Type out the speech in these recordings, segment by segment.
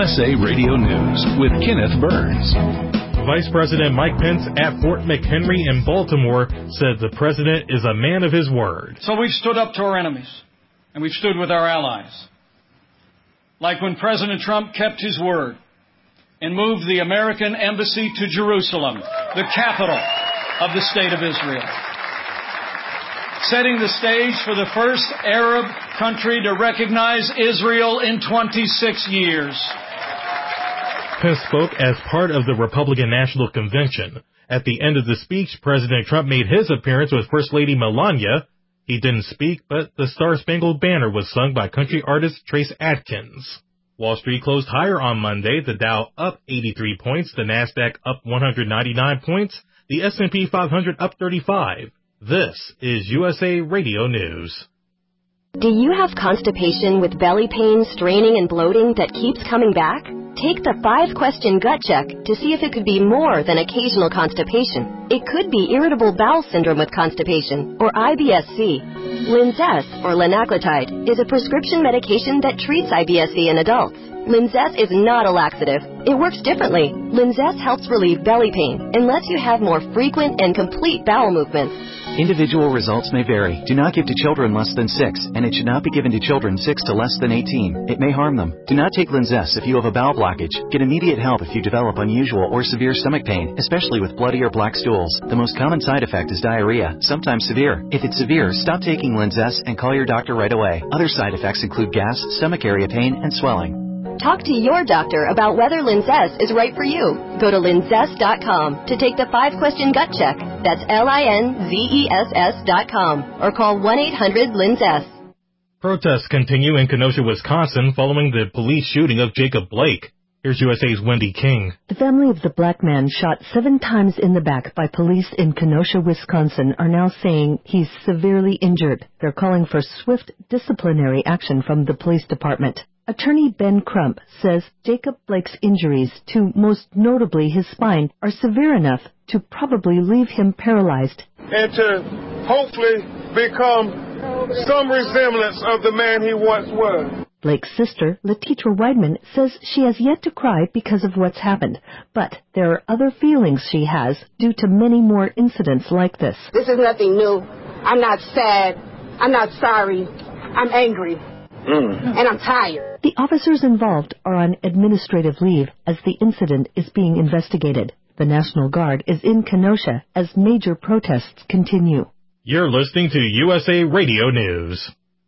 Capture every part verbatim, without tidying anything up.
S A Radio News with Kenneth Burns. Vice President Mike Pence at Fort McHenry in Baltimore said the president is a man of his word. So we've stood up to our enemies, and we've stood with our allies. Like when President Trump kept his word and moved the American embassy to Jerusalem, the capital of the state of Israel, setting the stage for the first Arab country to recognize Israel in twenty-six years. Pence spoke as part of the Republican National Convention. At the end of the speech, President Trump made his appearance with First Lady Melania. He didn't speak, but the Star-Spangled Banner was sung by country artist Trace Atkins. Wall Street closed higher on Monday, the Dow up eighty-three points, the Nasdaq up one hundred ninety-nine points, the S and P five hundred up thirty-five. This is U S A Radio News. Do you have constipation with belly pain, straining, and bloating that keeps coming back? Take the five-question gut check to see if it could be more than occasional constipation. It could be irritable bowel syndrome with constipation, or I B S C. Linzess, or linaclotide, is a prescription medication that treats I B S C in adults. Linzess is not a laxative. It works differently. Linzess helps relieve belly pain and lets you have more frequent and complete bowel movements. Individual results may vary. Do not give to children less than six, and it should not be given to children six to less than eighteen. It may harm them. Do not take Linzess if you have a bowel blockage. Get immediate help if you develop unusual or severe stomach pain, especially with bloody or black stools. The most common side effect is diarrhea, sometimes severe. If it's severe, stop taking Linzess and call your doctor right away. Other side effects include gas, stomach area pain, and swelling. Talk to your doctor about whether Linzess is right for you. Go to linzess dot com to take the five-question gut check. That's L I N Z E S S dot com. Or call one eight hundred linzess. Protests continue in Kenosha, Wisconsin, following the police shooting of Jacob Blake. Here's U S A's Wendy King. The family of the black man shot seven times in the back by police in Kenosha, Wisconsin, are now saying he's severely injured. They're calling for swift disciplinary action from the police department. Attorney Ben Crump says Jacob Blake's injuries, to most notably his spine, are severe enough to probably leave him paralyzed. And to hopefully become some resemblance of the man he once was. Blake's sister, Letitra Weidman, says she has yet to cry because of what's happened, but there are other feelings she has due to many more incidents like this. This is nothing new. I'm not sad. I'm not sorry. I'm angry. Mm. And I'm tired. The officers involved are on administrative leave as the incident is being investigated. The National Guard is in Kenosha as major protests continue. You're listening to U S A Radio News.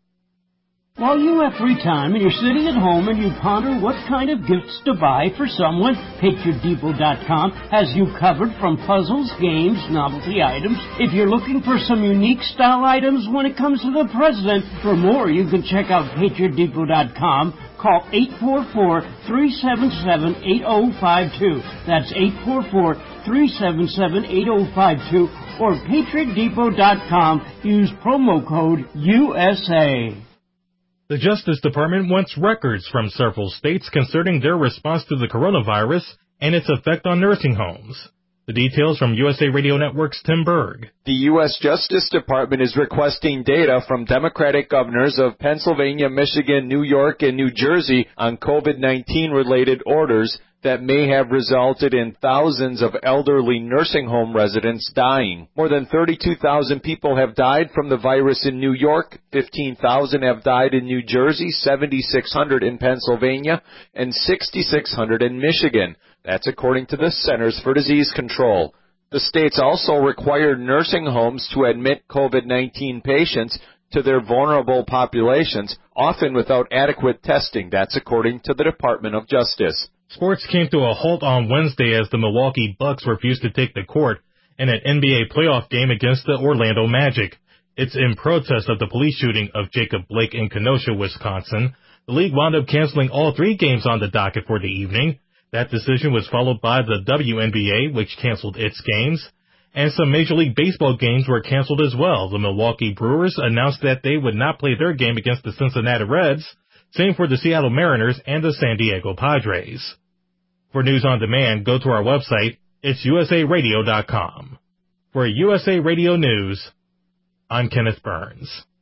While you have free time and you're sitting at home and you ponder what kind of gifts to buy for someone, Patriot Depot dot com has you covered from puzzles, games, novelty items. If you're looking for some unique style items when it comes to the president, for more you can check out Patriot Depot dot com. Call eight four four, three seven seven, eight zero five two. That's eight four four, three seven seven, eight zero five two. Or Patriot Depot dot com. Use promo code U S A. The Justice Department wants records from several states concerning their response to the coronavirus and its effect on nursing homes. The details from U S A Radio Network's Tim Berg. The U S Justice Department is requesting data from Democratic governors of Pennsylvania, Michigan, New York, and New Jersey on COVID nineteen related orders that may have resulted in thousands of elderly nursing home residents dying. More than thirty-two thousand people have died from the virus in New York, fifteen thousand have died in New Jersey, seventy-six hundred in Pennsylvania, and sixty-six hundred in Michigan. That's according to the Centers for Disease Control. The states also require nursing homes to admit COVID nineteen patients to their vulnerable populations, often without adequate testing. That's according to the Department of Justice. Sports came to a halt on Wednesday as the Milwaukee Bucks refused to take the court in an N B A playoff game against the Orlando Magic. It's in protest of the police shooting of Jacob Blake in Kenosha, Wisconsin. The league wound up canceling all three games on the docket for the evening. That decision was followed by the W N B A, which canceled its games, and some Major League Baseball games were canceled as well. The Milwaukee Brewers announced that they would not play their game against the Cincinnati Reds, same for the Seattle Mariners and the San Diego Padres. For news on demand, go to our website. It's U S A Radio dot com. For U S A Radio News, I'm Kenneth Burns.